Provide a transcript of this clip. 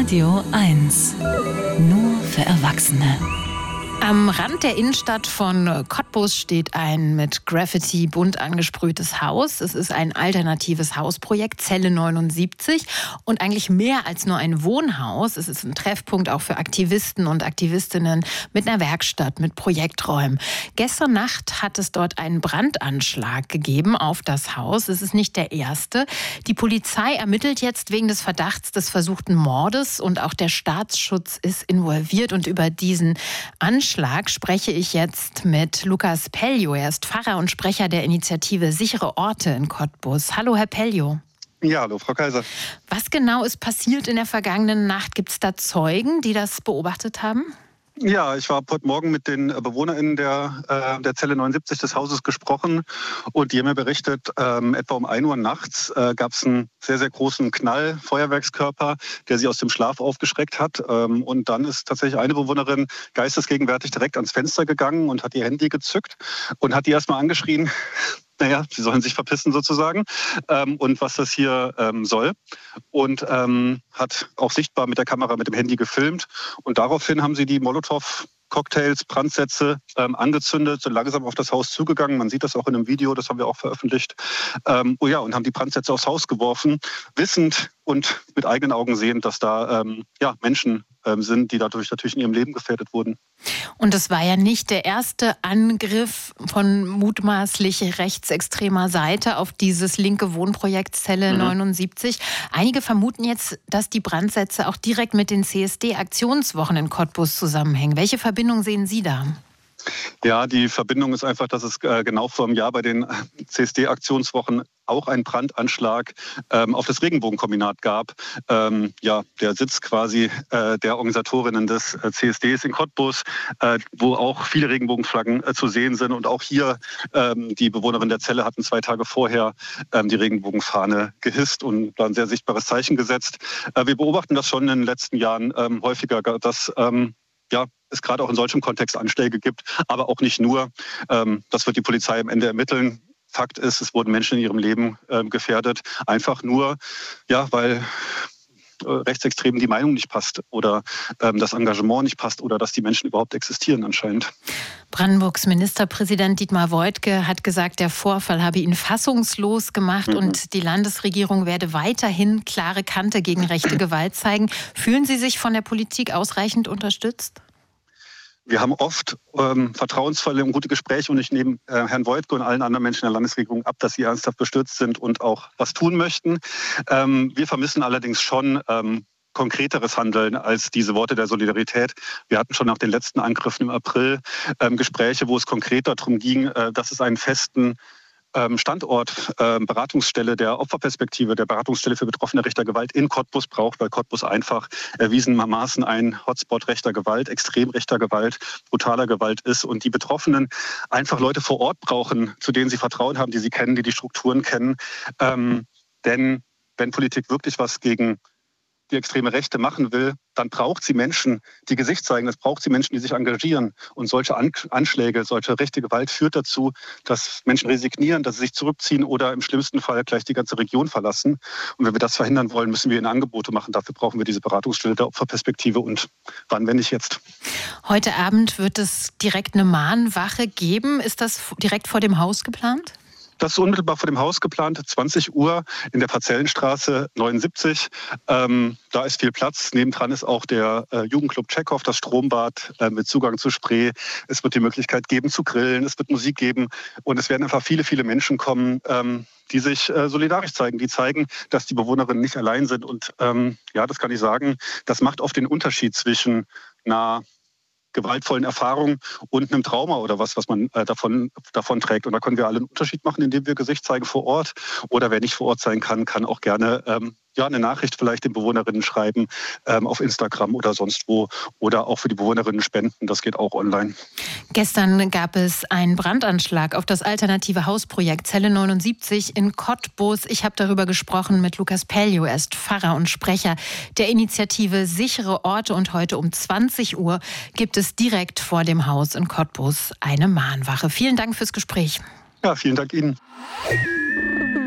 Radio 1. Nur für Erwachsene. Am Rand der Innenstadt von Cottbus steht ein mit Graffiti bunt angesprühtes Haus. Es ist ein alternatives Hausprojekt, Zelle 79, und eigentlich mehr als nur ein Wohnhaus. Es ist ein Treffpunkt auch für Aktivisten und Aktivistinnen mit einer Werkstatt, mit Projekträumen. Gestern Nacht hat es dort einen Brandanschlag gegeben auf das Haus. Es ist nicht der erste. Die Polizei ermittelt jetzt wegen des Verdachts des versuchten Mordes und auch der Staatsschutz ist involviert. Und über diesen Anschlag spreche ich jetzt mit Lukas Peljo. Er ist Pfarrer und Sprecher der Initiative Sichere Orte in Cottbus. Hallo, Herr Peljo. Ja, hallo, Frau Kaiser. Was genau ist passiert in der vergangenen Nacht? Gibt es da Zeugen, die das beobachtet haben? Ja, ich habe heute Morgen mit den BewohnerInnen der Zelle 79 des Hauses gesprochen und die haben mir berichtet, etwa um 1 Uhr nachts gab es einen sehr, sehr großen Knall, Feuerwerkskörper, der sie aus dem Schlaf aufgeschreckt hat. Und dann ist tatsächlich eine Bewohnerin geistesgegenwärtig direkt ans Fenster gegangen und hat ihr Handy gezückt und hat die erstmal angeschrien. Naja, sie sollen sich verpissen sozusagen und was das hier soll. Und hat auch sichtbar mit der Kamera, mit dem Handy gefilmt. Und daraufhin haben sie die Molotow-Cocktails, Brandsätze angezündet, so langsam auf das Haus zugegangen. Man sieht das auch in einem Video, das haben wir auch veröffentlicht. Und haben die Brandsätze aufs Haus geworfen, wissend und mit eigenen Augen sehend, dass da Menschen sind, die dadurch natürlich in ihrem Leben gefährdet wurden. Und es war ja nicht der erste Angriff von mutmaßlich rechtsextremer Seite auf dieses linke Wohnprojekt Zelle 79. Einige vermuten jetzt, dass die Brandsätze auch direkt mit den CSD-Aktionswochen in Cottbus zusammenhängen. Welche Verbindung sehen Sie da? Ja, die Verbindung ist einfach, dass es genau vor einem Jahr bei den CSD-Aktionswochen auch einen Brandanschlag auf das Regenbogenkombinat gab. Der Sitz quasi der Organisatorinnen des CSDs in Cottbus, wo auch viele Regenbogenflaggen zu sehen sind. Und auch hier die Bewohnerinnen der Zelle hatten 2 Tage vorher die Regenbogenfahne gehisst und da ein sehr sichtbares Zeichen gesetzt. Wir beobachten das schon in den letzten Jahren häufiger, dass es gerade auch in solchem Kontext Anschläge gibt, aber auch nicht nur. Das wird die Polizei am Ende ermitteln. Fakt ist, es wurden Menschen in ihrem Leben gefährdet, einfach nur, weil Rechtsextremen die Meinung nicht passt oder das Engagement nicht passt oder dass die Menschen überhaupt existieren anscheinend. Brandenburgs Ministerpräsident Dietmar Woidke hat gesagt, der Vorfall habe ihn fassungslos gemacht und die Landesregierung werde weiterhin klare Kante gegen rechte Gewalt zeigen. Fühlen Sie sich von der Politik ausreichend unterstützt? Wir haben oft vertrauensvolle und gute Gespräche und ich nehme Herrn Woidke und allen anderen Menschen in der Landesregierung ab, dass sie ernsthaft bestürzt sind und auch was tun möchten. Wir vermissen allerdings schon konkreteres Handeln als diese Worte der Solidarität. Wir hatten schon nach den letzten Angriffen im April Gespräche, wo es konkret darum ging, dass es einen festen Standort, Beratungsstelle der Opferperspektive, der Beratungsstelle für Betroffene rechter Gewalt in Cottbus braucht, weil Cottbus einfach erwiesenermaßen ein Hotspot rechter Gewalt, extrem rechter Gewalt, brutaler Gewalt ist und die Betroffenen einfach Leute vor Ort brauchen, zu denen sie Vertrauen haben, die sie kennen, die die Strukturen kennen. Denn wenn Politik wirklich was gegen die extreme Rechte machen will, dann braucht sie Menschen, die Gesicht zeigen. Es braucht sie Menschen, die sich engagieren. Und solche Anschläge, solche rechte Gewalt führt dazu, dass Menschen resignieren, dass sie sich zurückziehen oder im schlimmsten Fall gleich die ganze Region verlassen. Und wenn wir das verhindern wollen, müssen wir ihnen Angebote machen. Dafür brauchen wir diese Beratungsstelle der Opferperspektive. Und wann, wenn nicht jetzt? Heute Abend wird es direkt eine Mahnwache geben. Ist das direkt vor dem Haus geplant? Das ist unmittelbar vor dem Haus geplant, 20 Uhr in der Parzellenstraße 79. Da ist viel Platz. Nebendran ist auch der Jugendclub Tschechow, das Strombad mit Zugang zu Spree. Es wird die Möglichkeit geben zu grillen, es wird Musik geben und es werden einfach viele, viele Menschen kommen, die sich solidarisch zeigen, die zeigen, dass die Bewohnerinnen nicht allein sind. Und das kann ich sagen, das macht oft den Unterschied zwischen einer gewaltvollen Erfahrung und einem Trauma oder was man davon trägt. Und da können wir alle einen Unterschied machen, indem wir Gesicht zeigen vor Ort. Oder wer nicht vor Ort sein kann, kann auch gerne eine Nachricht vielleicht den Bewohnerinnen schreiben auf Instagram oder sonst wo. Oder auch für die Bewohnerinnen spenden. Das geht auch online. Gestern gab es einen Brandanschlag auf das alternative Hausprojekt Zelle 79 in Cottbus. Ich habe darüber gesprochen mit Lukas Peljo. Er ist Pfarrer und Sprecher der Initiative Sichere Orte. Und heute um 20 Uhr gibt es direkt vor dem Haus in Cottbus eine Mahnwache. Vielen Dank fürs Gespräch. Ja, vielen Dank Ihnen.